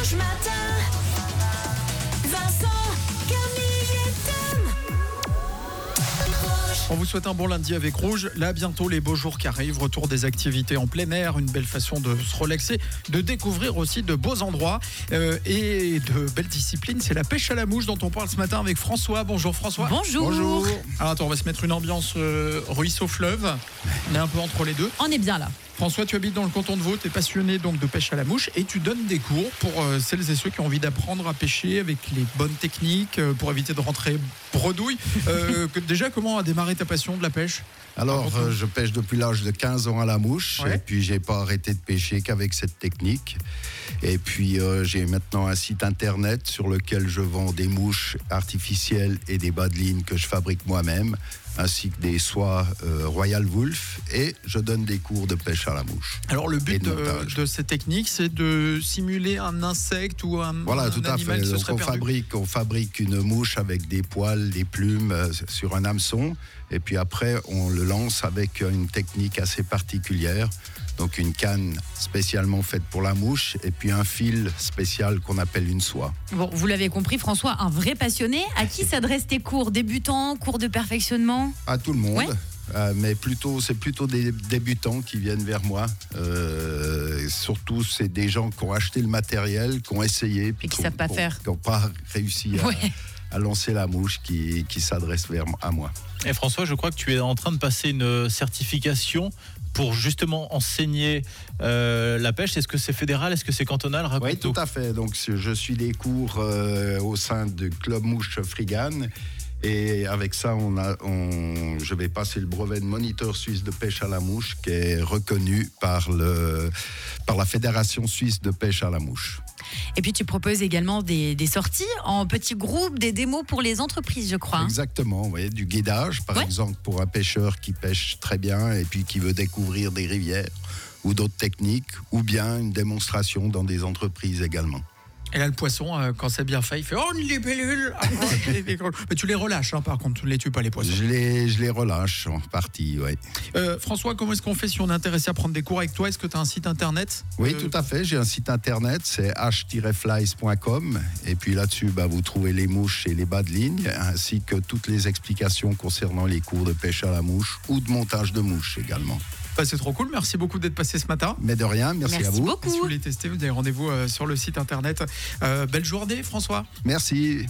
Rouge Matin. Vincent, Camille et Tom. Rouge. On vous souhaite un bon lundi avec Rouge. Là, bientôt, les beaux jours qui arrivent. Retour des activités en plein air. Une belle façon de se relaxer, de découvrir aussi de beaux endroits et de belles disciplines. C'est la pêche à la mouche dont on parle ce matin avec François. Bonjour François. Bonjour. Alors attends, on va se mettre une ambiance ruisseau-fleuve. On est un peu entre les deux. On est bien là. François, tu habites dans le canton de Vaud, tu es passionné donc de pêche à la mouche et tu donnes des cours pour celles et ceux qui ont envie d'apprendre à pêcher avec les bonnes techniques pour éviter de rentrer bredouille. Déjà, comment a démarré ta passion de la pêche ? Alors, je pêche depuis l'âge de 15 ans à la mouche, Ouais. et puis j'ai pas arrêté de pêcher qu'avec cette technique. Et puis j'ai maintenant un site internet sur lequel je vends des mouches artificielles et des bas de ligne que je fabrique moi-même, ainsi que des soies Royal Wolf, et je donne des cours de pêche à la mouche. Alors le Et but de montage. de cette technique, c'est de simuler un insecte ou un Voilà, tout à animal fait. qui se Donc serait perdu. on fabrique une mouche avec des poils, des plumes sur un hameçon, et puis après on le lance avec une technique assez particulière. Donc une canne spécialement faite pour la mouche, et puis un fil spécial qu'on appelle une soie. Bon, vous l'avez compris, François, un vrai passionné. À qui s'adressent tes cours ? Débutants, cours de perfectionnement ? À tout le monde. Ouais. Mais c'est plutôt des débutants qui viennent vers moi. Surtout, c'est des gens qui ont acheté le matériel, qui ont essayé, puis Et qui savent pas faire. qui n'ont pas réussi Ouais. à lancer la mouche, qui s'adressent à moi. Et François, je crois que tu es en train de passer une certification pour justement enseigner la pêche. Est-ce que c'est fédéral? Est-ce que c'est cantonal? Oui, Raconte-nous. tout à fait. Donc, je suis des cours au sein du Club Mouche Frigan. Et avec ça, je vais passer le brevet de moniteur suisse de pêche à la mouche, qui est reconnu par la Fédération suisse de pêche à la mouche. Et puis tu proposes également des sorties en petits groupes, des démos pour les entreprises, je crois. Exactement, oui, du guidage, par Ouais. exemple, pour un pêcheur qui pêche très bien et puis qui veut découvrir des rivières ou d'autres techniques, ou bien une démonstration dans des entreprises également. Et là, le poisson, quand c'est bien fait, il fait « Oh, une libellule !» Mais tu les relâches, hein, par contre, tu ne les tues pas, les poissons. Je les relâche en partie, oui. François, comment est-ce qu'on fait si on est intéressé à prendre des cours avec toi ? Est-ce que tu as un site internet ? Oui, tout à fait. J'ai un site internet, c'est h-flies.com. Et puis là-dessus, vous trouvez les mouches et les bas de ligne, ainsi que toutes les explications concernant les cours de pêche à la mouche ou de montage de mouches également. C'est trop cool. Merci beaucoup d'être passé ce matin. Mais de rien, merci à vous. beaucoup. Si vous voulez tester, vous avez rendez-vous sur le site internet. Belle journée, François. Merci.